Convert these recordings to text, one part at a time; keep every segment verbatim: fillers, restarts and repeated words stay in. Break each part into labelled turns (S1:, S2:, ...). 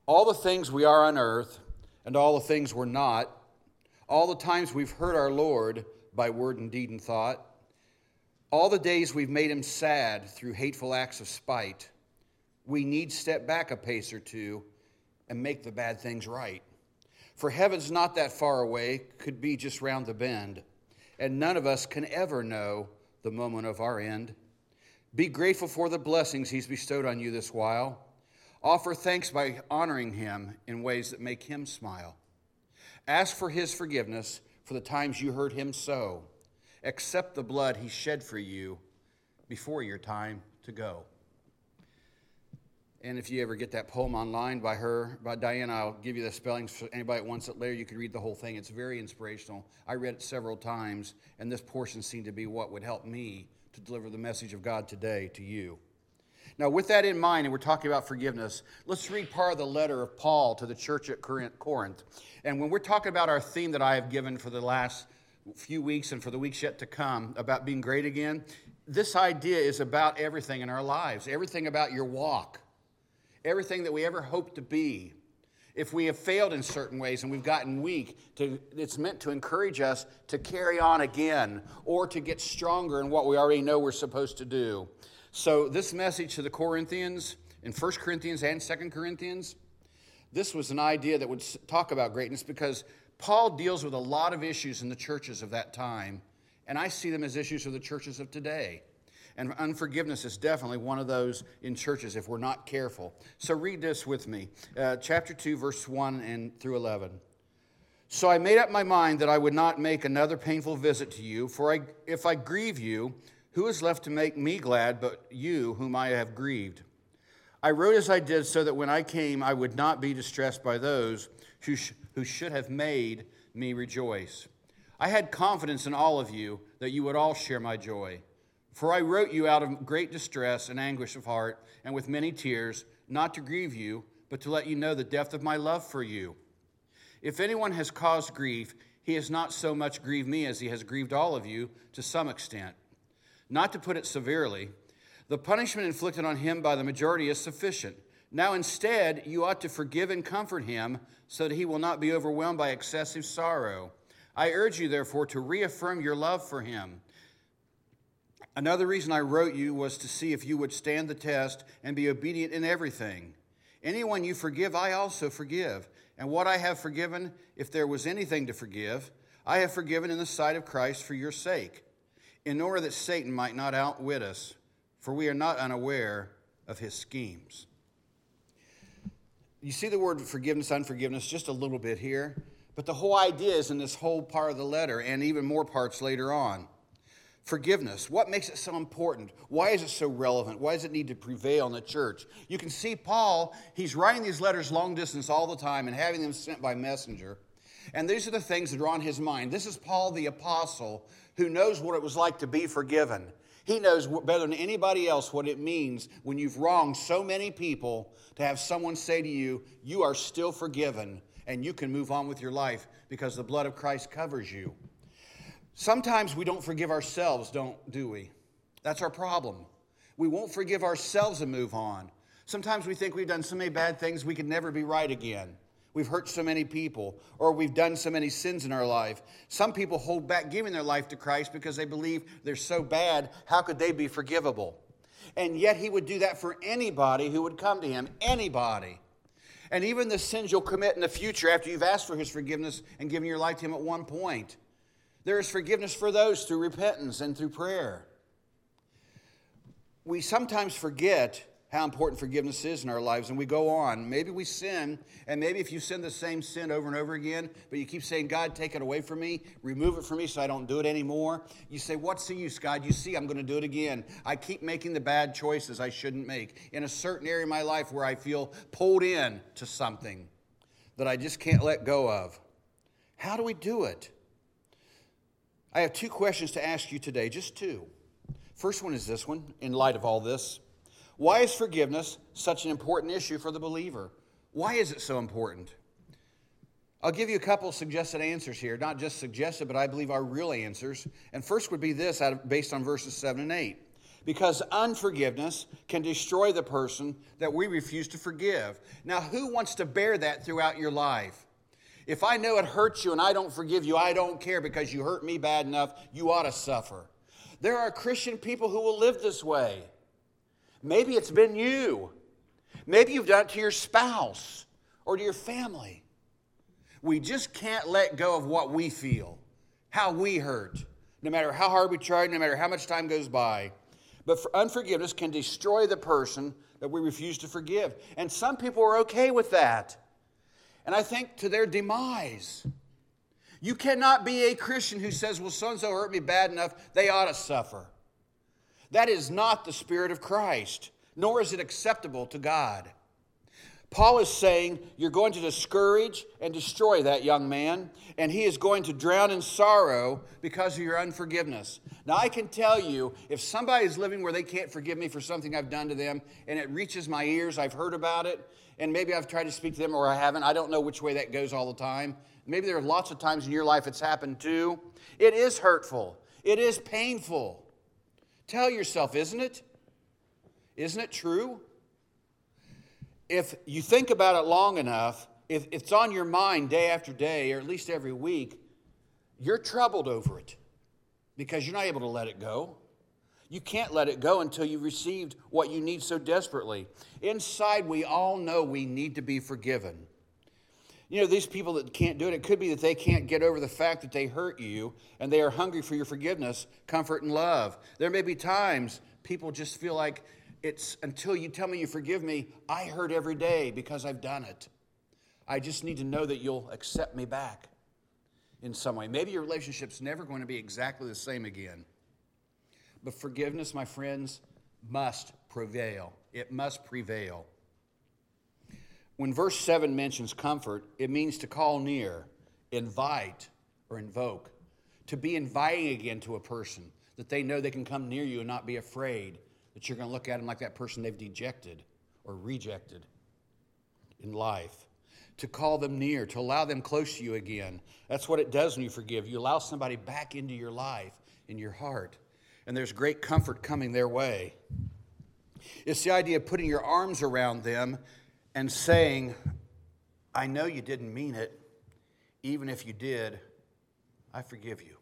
S1: All the things we are on earth and all the things we're not, all the times we've hurt our Lord by word and deed and thought, all the days we've made him sad through hateful acts of spite, we need step back a pace or two and make the bad things right. For heaven's not that far away, could be just round the bend, and none of us can ever know the moment of our end. Be grateful for the blessings he's bestowed on you this while. Offer thanks by honoring him in ways that make him smile. Ask for his forgiveness for the times you hurt him so. Accept the blood he shed for you before your time to go. And if you ever get that poem online by her, by Diana, I'll give you the spellings for anybody that wants it later. You can read the whole thing. It's very inspirational. I read it several times, and this portion seemed to be what would help me to deliver the message of God today to you. Now, with that in mind, and we're talking about forgiveness, let's read part of the letter of Paul to the church at Corinth. And when we're talking about our theme that I have given for the last few weeks and for the weeks yet to come about being great again, this idea is about everything in our lives, everything about your walk. Everything that we ever hope to be. If we have failed in certain ways and we've gotten weak, to, it's meant to encourage us to carry on again or to get stronger in what we already know we're supposed to do. So this message to the Corinthians, in First Corinthians and Second Corinthians, this was an idea that would talk about greatness because Paul deals with a lot of issues in the churches of that time, and I see them as issues of the churches of today. And unforgiveness is definitely one of those in churches if we're not careful. So read this with me. Uh, chapter two, verse one and through eleven. So I made up my mind that I would not make another painful visit to you, for I, if I grieve you, who is left to make me glad but you whom I have grieved? I wrote as I did so that when I came I would not be distressed by those who, sh- who should have made me rejoice. I had confidence in all of you that you would all share my joy. For I wrote you out of great distress and anguish of heart, and with many tears, not to grieve you, but to let you know the depth of my love for you. If anyone has caused grief, he has not so much grieved me as he has grieved all of you to some extent. Not to put it severely, the punishment inflicted on him by the majority is sufficient. Now instead, you ought to forgive and comfort him, so that he will not be overwhelmed by excessive sorrow. I urge you, therefore, to reaffirm your love for him. Another reason I wrote you was to see if you would stand the test and be obedient in everything. Anyone you forgive, I also forgive. And what I have forgiven, if there was anything to forgive, I have forgiven in the sight of Christ for your sake, in order that Satan might not outwit us, for we are not unaware of his schemes. You see the word forgiveness, unforgiveness just a little bit here, but the whole idea is in this whole part of the letter and even more parts later on. Forgiveness. What makes it so important? Why is it so relevant? Why does it need to prevail in the church? You can see Paul, he's writing these letters long distance all the time and having them sent by messenger. And these are the things that are on his mind. This is Paul the apostle who knows what it was like to be forgiven. He knows better than anybody else what it means when you've wronged so many people to have someone say to you, you are still forgiven and you can move on with your life because the blood of Christ covers you. Sometimes we don't forgive ourselves, don't do we? That's our problem. We won't forgive ourselves and move on. Sometimes we think we've done so many bad things we could never be right again. We've hurt so many people, or we've done so many sins in our life. Some people hold back giving their life to Christ because they believe they're so bad, how could they be forgivable? And yet he would do that for anybody who would come to him, anybody. And even the sins you'll commit in the future after you've asked for his forgiveness and given your life to him at one point. There is forgiveness for those through repentance and through prayer. We sometimes forget how important forgiveness is in our lives, and we go on. Maybe we sin, and maybe if you sin the same sin over and over again, but you keep saying, God, take it away from me, remove it from me so I don't do it anymore. You say, what's the use, God? You see, I'm going to do it again. I keep making the bad choices I shouldn't make in a certain area of my life where I feel pulled in to something that I just can't let go of. How do we do it? I have two questions to ask you today, just two. First one is this one, in light of all this. Why is forgiveness such an important issue for the believer? Why is it so important? I'll give you a couple suggested answers here, not just suggested, but I believe are real answers. And first would be this, based on verses seven and eight. because unforgiveness can destroy the person that we refuse to forgive. Now, who wants to bear that throughout your life? If I know it hurts you and I don't forgive you, I don't care because you hurt me bad enough, you ought to suffer. There are Christian people who will live this way. Maybe it's been you. Maybe you've done it to your spouse or to your family. We just can't let go of what we feel, how we hurt, no matter how hard we try, no matter how much time goes by. But for unforgiveness can destroy the person that we refuse to forgive. And some people are okay with that. And I think to their demise. You cannot be a Christian who says, well, so-and-so hurt me bad enough, they ought to suffer. That is not the Spirit of Christ, nor is it acceptable to God. Paul is saying you're going to discourage and destroy that young man, and he is going to drown in sorrow because of your unforgiveness. Now, I can tell you, if somebody is living where they can't forgive me for something I've done to them, and it reaches my ears, I've heard about it, and maybe I've tried to speak to them or I haven't. I don't know which way that goes all the time. Maybe there are lots of times in your life it's happened too. It is hurtful. It is painful. Tell yourself, isn't it? Isn't it true? If you think about it long enough, if it's on your mind day after day, or at least every week, you're troubled over it because you're not able to let it go. You can't let it go until you've received what you need so desperately. Inside, we all know we need to be forgiven. You know, these people that can't do it, it could be that they can't get over the fact that they hurt you and they are hungry for your forgiveness, comfort, and love. There may be times people just feel like, it's until you tell me you forgive me, I hurt every day because I've done it. I just need to know that you'll accept me back in some way. Maybe your relationship's never going to be exactly the same again. But forgiveness, my friends, must prevail. It must prevail. When verse seven mentions comfort, it means to call near, invite, or invoke. To be inviting again to a person, that they know they can come near you and not be afraid that you're going to look at them like that person they've dejected or rejected in life. To call them near, to allow them close to you again. That's what it does when you forgive. You allow somebody back into your life, in your heart. And there's great comfort coming their way. It's the idea of putting your arms around them and saying, I know you didn't mean it. Even if you did, I forgive you.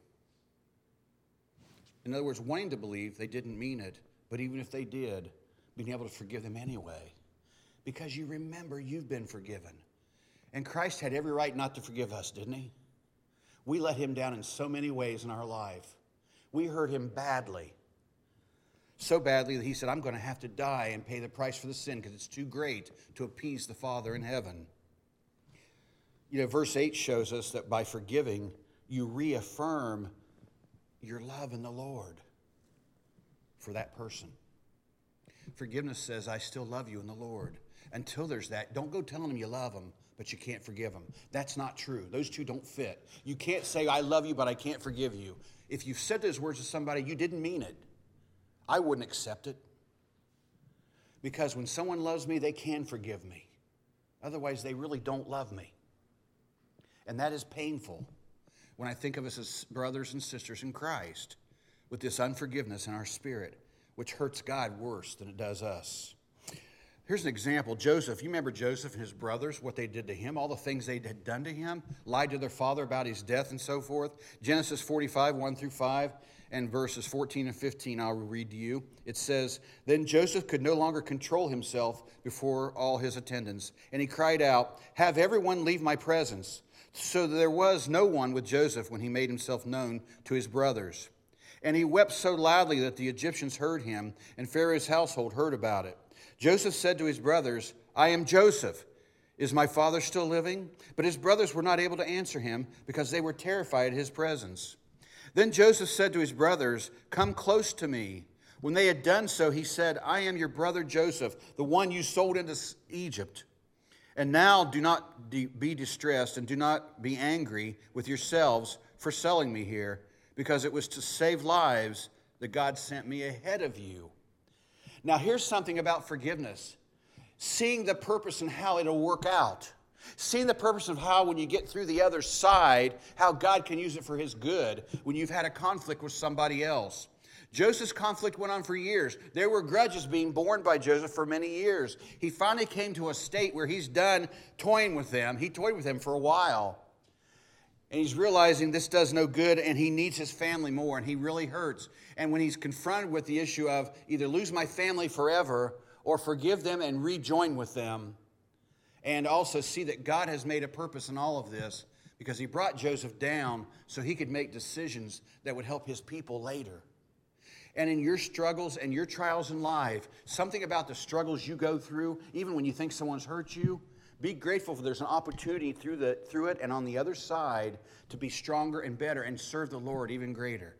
S1: In other words, wanting to believe they didn't mean it, but even if they did, being able to forgive them anyway. Because you remember you've been forgiven. And Christ had every right not to forgive us, didn't he? We let him down in so many ways in our life. We hurt him badly. So badly that he said, I'm going to have to die and pay the price for the sin because it's too great to appease the Father in heaven. You know, verse eight shows us that by forgiving, you reaffirm your love in the Lord for that person. Forgiveness says, I still love you in the Lord. Until there's that, don't go telling them you love them, but you can't forgive them. That's not true. Those two don't fit. You can't say, I love you, but I can't forgive you. If you've said those words to somebody, you didn't mean it. I wouldn't accept it. Because when someone loves me, they can forgive me. Otherwise, they really don't love me. And that is painful when I think of us as brothers and sisters in Christ with this unforgiveness in our spirit, which hurts God worse than it does us. Here's an example. Joseph, you remember Joseph and his brothers, what they did to him, all the things they had done to him, lied to their father about his death and so forth. Genesis forty-five, one through five, and verses fourteen and fifteen, I'll read to you. It says, Then Joseph could no longer control himself before all his attendants, and he cried out, Have everyone leave my presence. So there was no one with Joseph when he made himself known to his brothers. And he wept so loudly that the Egyptians heard him, and Pharaoh's household heard about it. Joseph said to his brothers, I am Joseph. Is my father still living? But his brothers were not able to answer him because they were terrified at his presence. Then Joseph said to his brothers, Come close to me. When they had done so, he said, I am your brother Joseph, the one you sold into Egypt. And now do not de- be distressed and do not be angry with yourselves for selling me here, because it was to save lives that God sent me ahead of you. Now, here's something about forgiveness. Seeing the purpose and how it'll work out. Seeing the purpose of how, when you get through the other side, how God can use it for his good when you've had a conflict with somebody else. Joseph's conflict went on for years. There were grudges being borne by Joseph for many years. He finally came to a state where he's done toying with them. He toyed with them for a while. And he's realizing this does no good, and he needs his family more, and he really hurts. And when he's confronted with the issue of either lose my family forever or forgive them and rejoin with them, and also see that God has made a purpose in all of this, because he brought Joseph down so he could make decisions that would help his people later. And in your struggles and your trials in life, something about the struggles you go through, even when you think someone's hurt you, be grateful for there's an opportunity through the through it and on the other side to be stronger and better and serve the Lord even greater.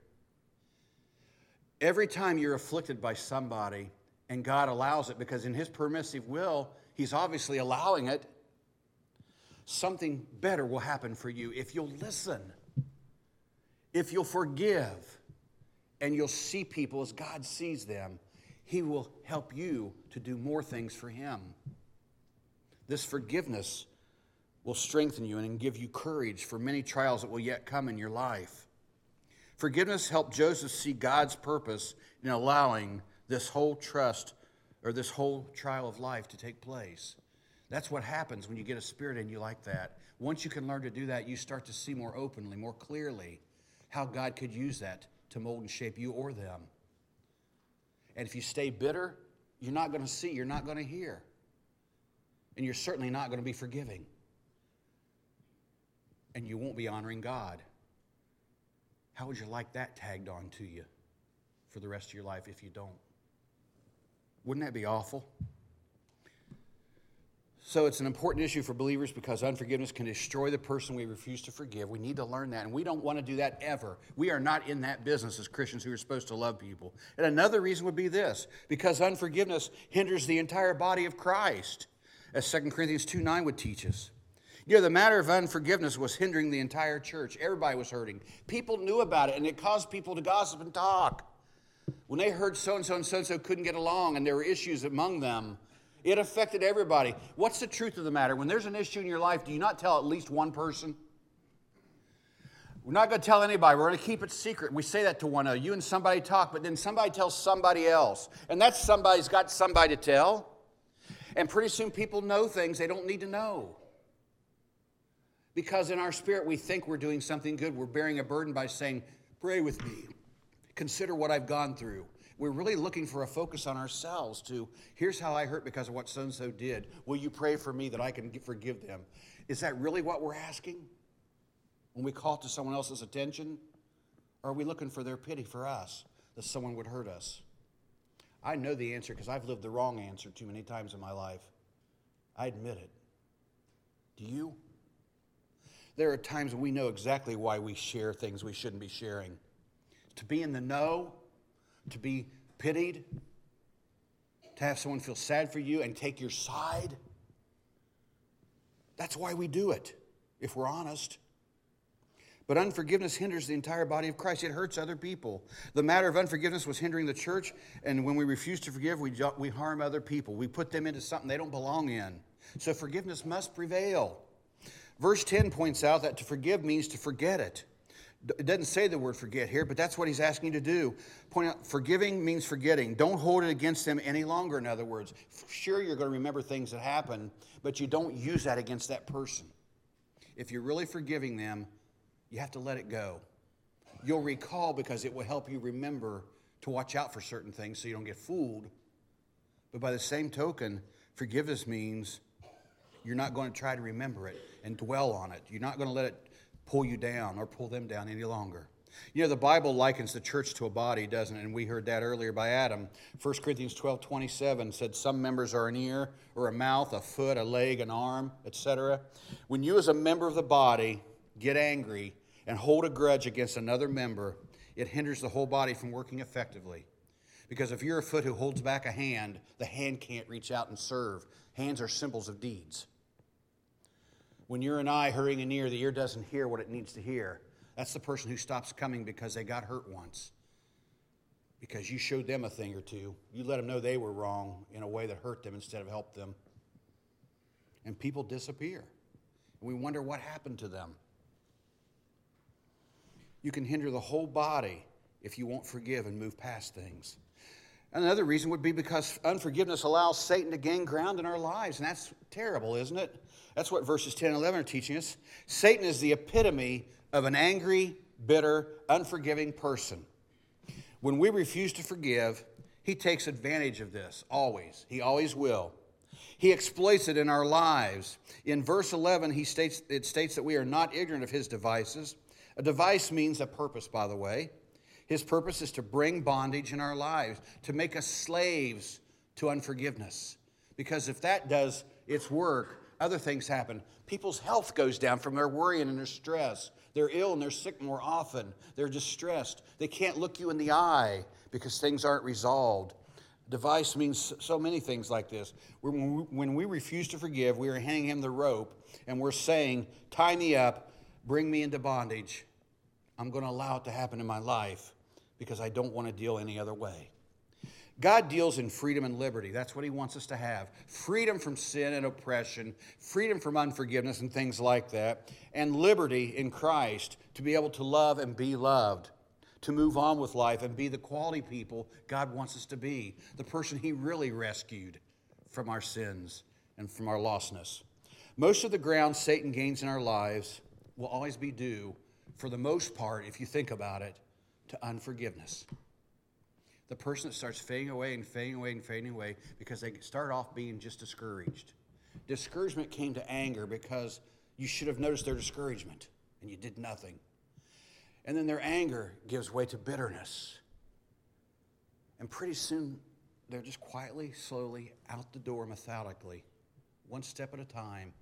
S1: Every time you're afflicted by somebody, and God allows it because in his permissive will, he's obviously allowing it, something better will happen for you if you'll listen, if you'll forgive, and you'll see people as God sees them. He will help you to do more things for him. This forgiveness will strengthen you and give you courage for many trials that will yet come in your life. Forgiveness helped Joseph see God's purpose in allowing this whole trust or this whole trial of life to take place. That's what happens when you get a spirit in you like that. Once you can learn to do that, you start to see more openly, more clearly, how God could use that to mold and shape you or them. And if you stay bitter, you're not going to see, you're not going to hear. And you're certainly not going to be forgiving. And you won't be honoring God. How would you like that tagged on to you for the rest of your life if you don't? Wouldn't that be awful? So it's an important issue for believers because unforgiveness can destroy the person we refuse to forgive. We need to learn that, and we don't want to do that ever. We are not in that business as Christians who are supposed to love people. And another reason would be this, because unforgiveness hinders the entire body of Christ, as Second Corinthians two nine would teach us. You know, the matter of unforgiveness was hindering the entire church. Everybody was hurting. People knew about it, and it caused people to gossip and talk. When they heard so-and-so and so-and-so couldn't get along and there were issues among them, it affected everybody. What's the truth of the matter? When there's an issue in your life, do you not tell at least one person? We're not going to tell anybody. We're going to keep it secret. We say that to one another. You and somebody talk, but then somebody tells somebody else. And that somebody's got somebody to tell. And pretty soon people know things they don't need to know. Because in our spirit we think we're doing something good. We're bearing a burden by saying, pray with me. Consider what I've gone through. We're really looking for a focus on ourselves to, here's how I hurt because of what so-and-so did. Will you pray for me that I can forgive them? Is that really what we're asking when we call to someone else's attention? Or are we looking for their pity for us, that someone would hurt us? I know the answer because I've lived the wrong answer too many times in my life. I admit it. Do you? There are times when we know exactly why we share things we shouldn't be sharing. To be in the know, to be pitied, to have someone feel sad for you and take your side. That's why we do it, if we're honest. But unforgiveness hinders the entire body of Christ. It hurts other people. The matter of unforgiveness was hindering the church, and when we refuse to forgive, we, we harm other people. We put them into something they don't belong in. So forgiveness must prevail. Verse ten points out that to forgive means to forget it. It doesn't say the word forget here, but that's what he's asking you to do. Point out, forgiving means forgetting. Don't hold it against them any longer, in other words. Sure, you're going to remember things that happen, but you don't use that against that person. If you're really forgiving them, you have to let it go. You'll recall because it will help you remember to watch out for certain things so you don't get fooled. But by the same token, forgiveness means you're not going to try to remember it and dwell on it. You're not going to let it pull you down or pull them down any longer. You know, the Bible likens the church to a body, doesn't it? And we heard that earlier by Adam. First Corinthians twelve twenty-seven said some members are an ear or a mouth, a foot, a leg, an arm, et cetera. When you as a member of the body get angry and hold a grudge against another member, it hinders the whole body from working effectively. Because if you're a foot who holds back a hand, the hand can't reach out and serve. Hands are symbols of deeds. When you're an eye hurting an ear, the ear doesn't hear what it needs to hear. That's the person who stops coming because they got hurt once. Because you showed them a thing or two. You let them know they were wrong in a way that hurt them instead of helped them. And people disappear. And we wonder what happened to them. You can hinder the whole body if you won't forgive and move past things. Another reason would be because unforgiveness allows Satan to gain ground in our lives, and that's terrible, isn't it? That's what verses ten and eleven are teaching us. Satan is the epitome of an angry, bitter, unforgiving person. When we refuse to forgive, he takes advantage of this, always. He always will. He exploits it in our lives. In verse eleven, he states, it states that we are not ignorant of his devices. A device means a purpose, by the way. His purpose is to bring bondage in our lives, to make us slaves to unforgiveness. Because if that does its work, other things happen. People's health goes down from their worrying and their stress. They're ill and they're sick more often. They're distressed. They can't look you in the eye because things aren't resolved. Device means so many things like this. When we refuse to forgive, we are handing him the rope and we're saying, tie me up, bring me into bondage. I'm going to allow it to happen in my life because I don't want to deal any other way. God deals in freedom and liberty. That's what he wants us to have. Freedom from sin and oppression, freedom from unforgiveness and things like that, and liberty in Christ to be able to love and be loved, to move on with life and be the quality people God wants us to be, the person he really rescued from our sins and from our lostness. Most of the ground Satan gains in our lives will always be due, for the most part, if you think about it, to unforgiveness. The person that starts fading away and fading away and fading away because they start off being just discouraged. Discouragement came to anger because you should have noticed their discouragement and you did nothing. And then their anger gives way to bitterness. And pretty soon, they're just quietly, slowly out the door methodically, one step at a time,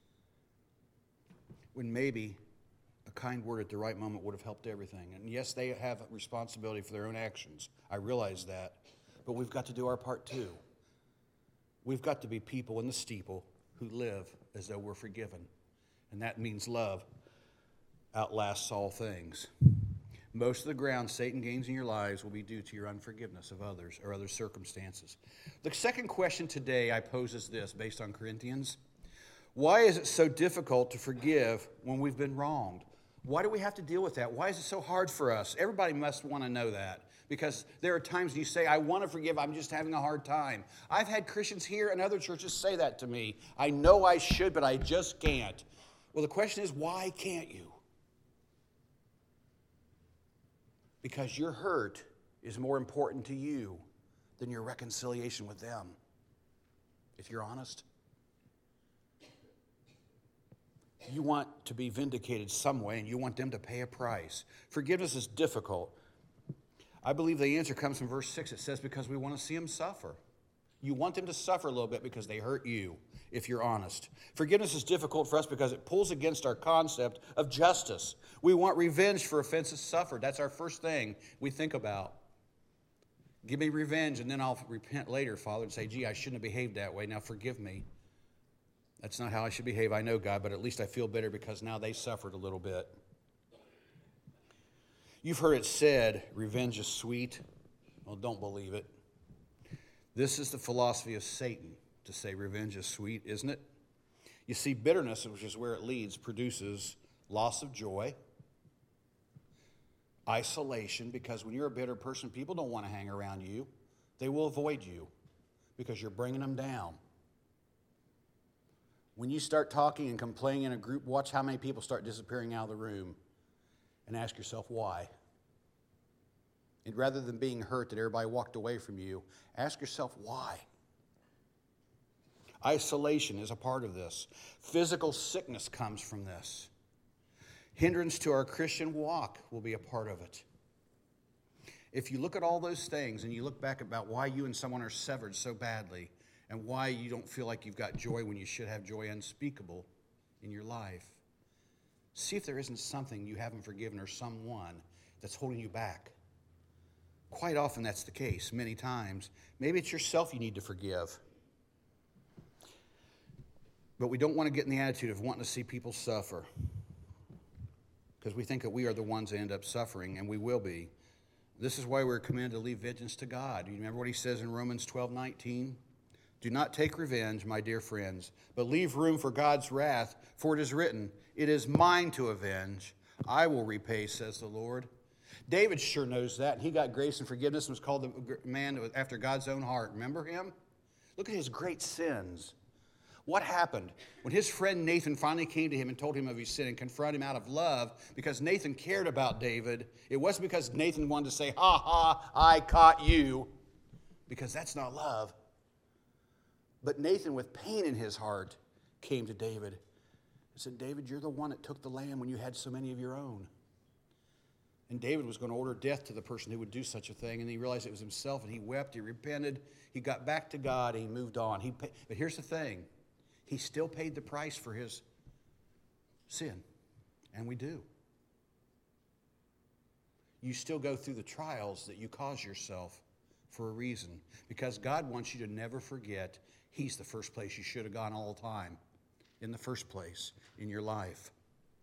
S1: when maybe a kind word at the right moment would have helped everything. And yes, they have responsibility for their own actions. I realize that. But we've got to do our part too. We've got to be people in the steeple who live as though we're forgiven. And that means love outlasts all things. Most of the ground Satan gains in your lives will be due to your unforgiveness of others or other circumstances. The second question today I pose is this, based on Corinthians. Why is it so difficult to forgive when we've been wronged? Why do we have to deal with that? Why is it so hard for us? Everybody must want to know that, because there are times you say, I want to forgive, I'm just having a hard time. I've had Christians here and other churches say that to me. I know I should, but I just can't. Well, the question is, why can't you? Because your hurt is more important to you than your reconciliation with them, if you're honest. You want to be vindicated some way, and you want them to pay a price. Forgiveness is difficult. I believe the answer comes from verse six. It says, because we want to see them suffer. You want them to suffer a little bit because they hurt you, if you're honest. Forgiveness is difficult for us because it pulls against our concept of justice. We want revenge for offenses suffered. That's our first thing we think about. Give me revenge, and then I'll repent later, Father, and say, gee, I shouldn't have behaved that way. Now forgive me. That's not how I should behave, I know, God, but at least I feel better because now they suffered a little bit. You've heard it said, revenge is sweet. Well, don't believe it. This is the philosophy of Satan, to say revenge is sweet, isn't it? You see, bitterness, which is where it leads, produces loss of joy, isolation, because when you're a bitter person, people don't want to hang around you. They will avoid you because you're bringing them down. When you start talking and complaining in a group, watch how many people start disappearing out of the room and ask yourself why. And rather than being hurt that everybody walked away from you, ask yourself why. Isolation is a part of this. Physical sickness comes from this. Hindrance to our Christian walk will be a part of it. If you look at all those things and you look back about why you and someone are severed so badly, and why you don't feel like you've got joy when you should have joy unspeakable in your life. See if there isn't something you haven't forgiven or someone that's holding you back. Quite often that's the case, many times. Maybe it's yourself you need to forgive. But we don't want to get in the attitude of wanting to see people suffer, because we think that we are the ones that end up suffering, and we will be. This is why we're commanded to leave vengeance to God. You remember what he says in Romans twelve nineteen? Do not take revenge, my dear friends, but leave room for God's wrath, for it is written, it is mine to avenge. I will repay, says the Lord. David sure knows that. He got grace and forgiveness and was called the man after God's own heart. Remember him? Look at his great sins. What happened? When his friend Nathan finally came to him and told him of his sin and confronted him out of love, because Nathan cared about David, it wasn't because Nathan wanted to say, ha ha, I caught you, because that's not love. But Nathan, with pain in his heart, came to David and said, David, you're the one that took the land when you had so many of your own. And David was going to order death to the person who would do such a thing, and he realized it was himself, and he wept, he repented, he got back to God, and he moved on. He paid, but here's the thing. He still paid the price for his sin, and we do. You still go through the trials that you cause yourself for a reason, because God wants you to never forget He's the first place you should have gone all the time, in the first place in your life.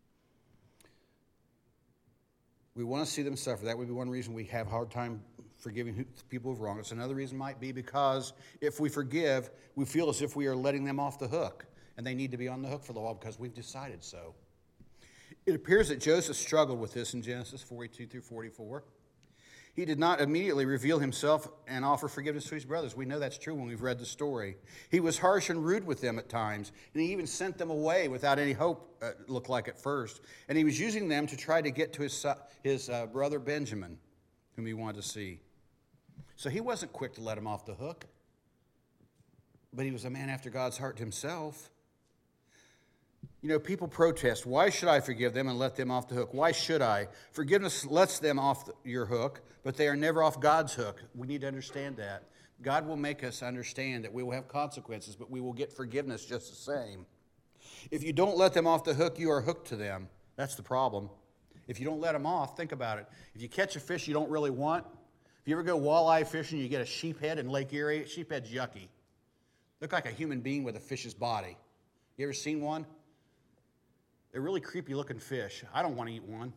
S1: We want to see them suffer. That would be one reason we have a hard time forgiving people who've wronged us. Another reason might be because if we forgive, we feel as if we are letting them off the hook, and they need to be on the hook for a while because we've decided so. It appears that Joseph struggled with this in Genesis forty-two through forty-four. He did not immediately reveal himself and offer forgiveness to his brothers. We know that's true when we've read the story. He was harsh and rude with them at times, and he even sent them away without any hope, uh, looked like at first. And he was using them to try to get to his, his uh, brother Benjamin, whom he wanted to see. So he wasn't quick to let him off the hook, but he was a man after God's heart himself. You know, people protest, why should I forgive them and let them off the hook? Why should I? Forgiveness lets them off the, your hook, but they are never off God's hook. We need to understand that. God will make us understand that we will have consequences, but we will get forgiveness just the same. If you don't let them off the hook, you are hooked to them. That's the problem. If you don't let them off, think about it. If you catch a fish you don't really want, if you ever go walleye fishing, you get a sheephead in Lake Erie, sheephead's yucky. Look like a human being with a fish's body. You ever seen one? They're really creepy looking fish. I don't want to eat one.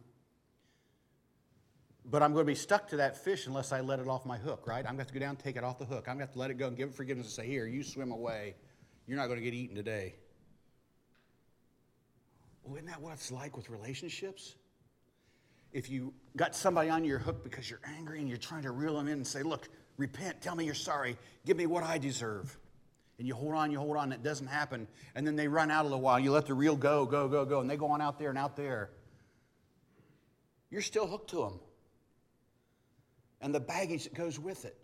S1: But I'm going to be stuck to that fish unless I let it off my hook, right? I'm going to have to go down and take it off the hook. I'm going to have to let it go and give it forgiveness and say, here, you swim away. You're not going to get eaten today. Well, isn't that what it's like with relationships? If you got somebody on your hook because you're angry and you're trying to reel them in and say, look, repent, tell me you're sorry, give me what I deserve. And you hold on, you hold on, and it doesn't happen. And then they run out a little while. You let the reel go, go, go, go, and they go on out there and out there. You're still hooked to them. And the baggage that goes with it.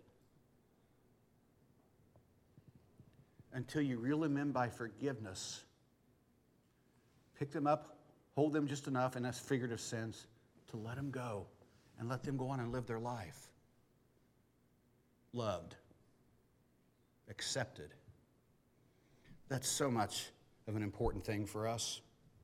S1: Until you reel them in by forgiveness. Pick them up, hold them just enough in a figurative sense to let them go and let them go on and live their life. Loved. Accepted. That's so much of an important thing for us.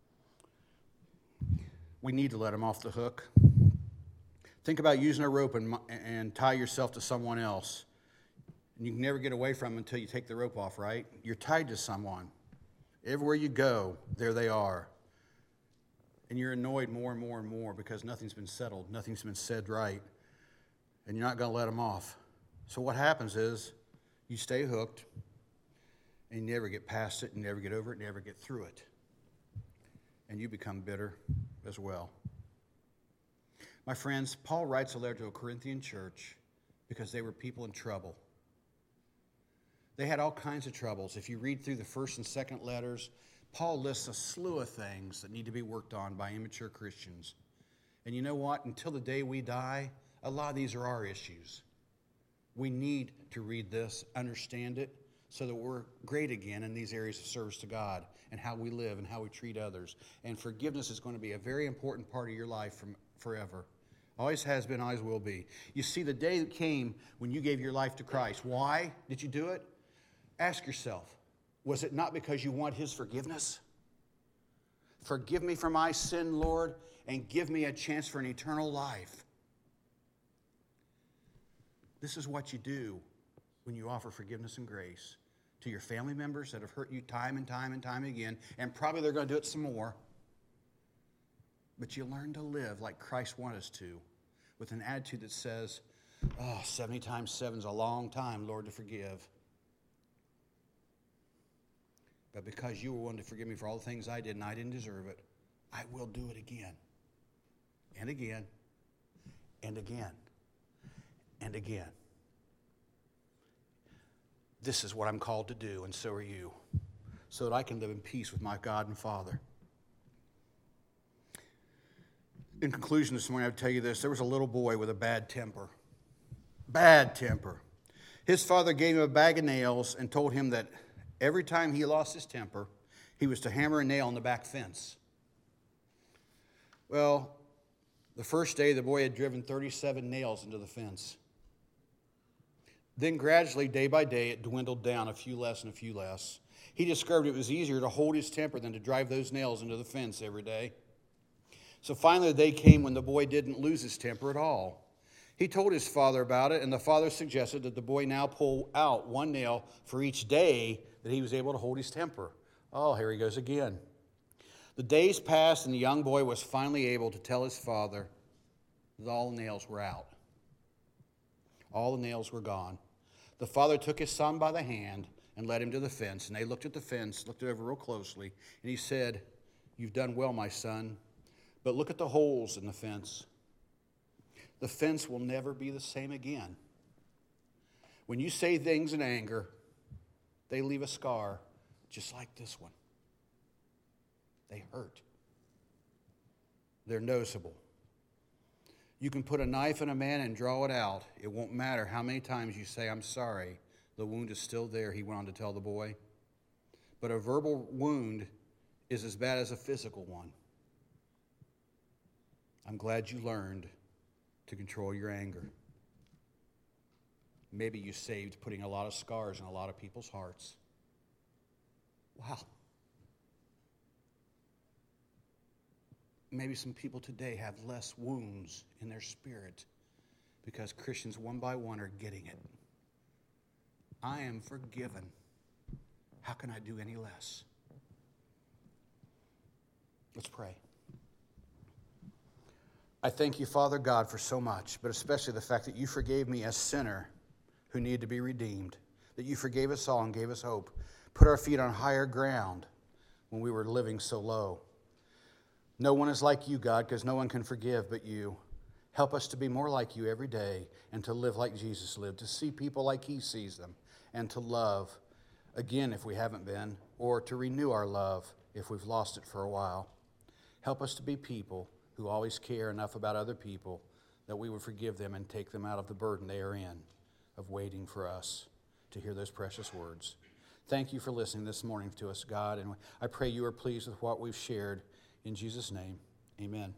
S1: We need to let them off the hook. Think about using a rope and, and tie yourself to someone else. And you can never get away from them until you take the rope off, right? You're tied to someone. Everywhere you go, there they are. And you're annoyed more and more and more because nothing's been settled, nothing's been said right, and you're not going to let them off. So what happens is you stay hooked, and you never get past it, and never get over it, and never get through it. And you become bitter as well. My friends, Paul writes a letter to a Corinthian church because they were people in trouble. They had all kinds of troubles. If you read through the first and second letters, Paul lists a slew of things that need to be worked on by immature Christians. And you know what? Until the day we die, a lot of these are our issues. We need to read this, understand it, so that we're great again in these areas of service to God and how we live and how we treat others. And forgiveness is going to be a very important part of your life from forever. Always has been, always will be. You see, the day that came when you gave your life to Christ. Why did you do it? Ask yourself, was it not because you want His forgiveness? Forgive me for my sin, Lord, and give me a chance for an eternal life. This is what you do when you offer forgiveness and grace to your family members that have hurt you time and time and time again, and probably they're going to do it some more. But you learn to live like Christ wanted us to, with an attitude that says, oh, seventy times seven is a long time, Lord, to forgive. But because you were willing to forgive me for all the things I did and I didn't deserve it, I will do it again and again and again and again. This is what I'm called to do, and so are you, so that I can live in peace with my God and Father. In conclusion this morning, I would tell you this. There was a little boy with a bad temper. Bad temper. His father gave him a bag of nails and told him that every time he lost his temper, he was to hammer a nail in the back fence. Well, the first day, the boy had driven thirty-seven nails into the fence. Then gradually, day by day, it dwindled down a few less and a few less. He discovered it was easier to hold his temper than to drive those nails into the fence every day. So finally, the day came when the boy didn't lose his temper at all. He told his father about it, and the father suggested that the boy now pull out one nail for each day that he was able to hold his temper. Oh, here he goes again. The days passed, and the young boy was finally able to tell his father that all the nails were out. All the nails were gone. The father took his son by the hand and led him to the fence, and they looked at the fence, looked it over real closely, and he said, "You've done well, my son, but look at the holes in the fence. The fence will never be the same again. When you say things in anger, they leave a scar just like this one. They hurt. They're noticeable. You can put a knife in a man and draw it out. It won't matter how many times you say, 'I'm sorry.' The wound is still there," he went on to tell the boy. "But a verbal wound is as bad as a physical one. I'm glad you learned to control your anger. Maybe you saved putting a lot of scars in a lot of people's hearts." Wow. Maybe some people today have less wounds in their spirit because Christians one by one are getting it. I am forgiven. How can I do any less? Let's pray. I thank you, Father God, for so much, but especially the fact that you forgave me as sinner who needed to be redeemed, that you forgave us all and gave us hope, put our feet on higher ground when we were living so low. No one is like you, God, because no one can forgive but you. Help us to be more like you every day and to live like Jesus lived, to see people like he sees them, and to love again if we haven't been, or to renew our love if we've lost it for a while. Help us to be people who always care enough about other people that we would forgive them and take them out of the burden they are in of waiting for us to hear those precious words. Thank you for listening this morning to us, God, and I pray you are pleased with what we've shared. In Jesus' name, amen.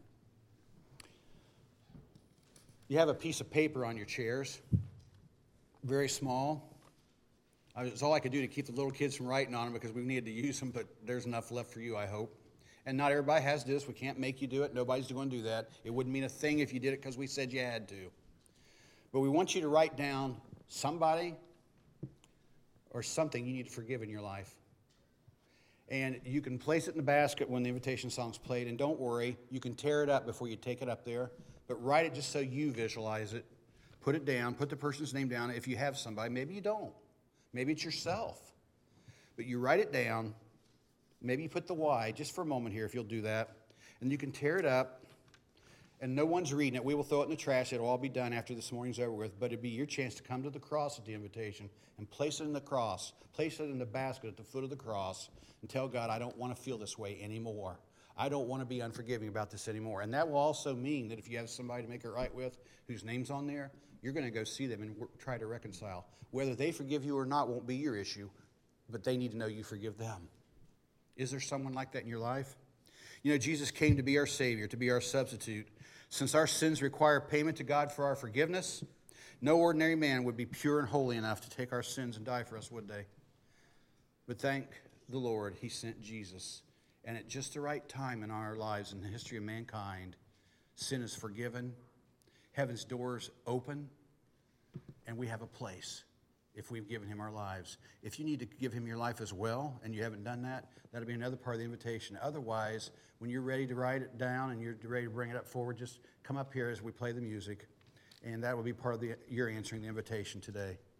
S1: You have a piece of paper on your chairs, very small. It's all I could do to keep the little kids from writing on them because we needed to use them, but there's enough left for you, I hope. And not everybody has to do this. We can't make you do it. Nobody's going to do that. It wouldn't mean a thing if you did it because we said you had to. But we want you to write down somebody or something you need to forgive in your life. And you can place it in the basket when the invitation song's played. And don't worry, you can tear it up before you take it up there. But write it just so you visualize it. Put it down. Put the person's name down if you have somebody. Maybe you don't. Maybe it's yourself. But you write it down. Maybe you put the why just for a moment here if you'll do that. And you can tear it up. And no one's reading it. We will throw it in the trash. It'll all be done after this morning's over with. But it'd be your chance to come to the cross at the invitation and place it in the cross. Place it in the basket at the foot of the cross and tell God, I don't want to feel this way anymore. I don't want to be unforgiving about this anymore. And that will also mean that if you have somebody to make it right with whose name's on there, you're going to go see them and work, try to reconcile. Whether they forgive you or not won't be your issue, but they need to know you forgive them. Is there someone like that in your life? You know, Jesus came to be our Savior, to be our substitute. Since our sins require payment to God for our forgiveness, no ordinary man would be pure and holy enough to take our sins and die for us, would they? But thank the Lord, he sent Jesus. And at just the right time in our lives, in the history of mankind, sin is forgiven, heaven's doors open, and we have a place if we've given him our lives. If you need to give him your life as well, and you haven't done that, that'll be another part of the invitation. Otherwise, when you're ready to write it down and you're ready to bring it up forward, just come up here as we play the music, and that will be part of the, your answering the invitation today.